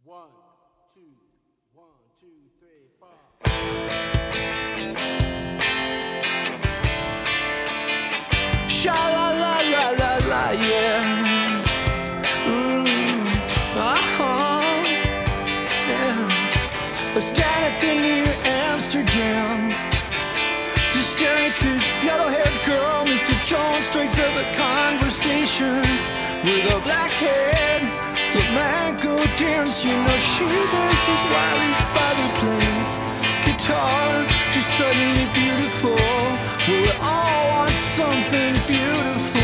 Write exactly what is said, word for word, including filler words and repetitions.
One, two, one, two, three, four. Sha la la la la la, yeah. Mm, uh-huh, yeah. I stand at the New Amsterdam, just staring at this yellow-haired girl. Mister Jones strikes up a conversation with a black head flamenco dance. You know she dances while his father plays guitar. She's suddenly beautiful. We all want something beautiful.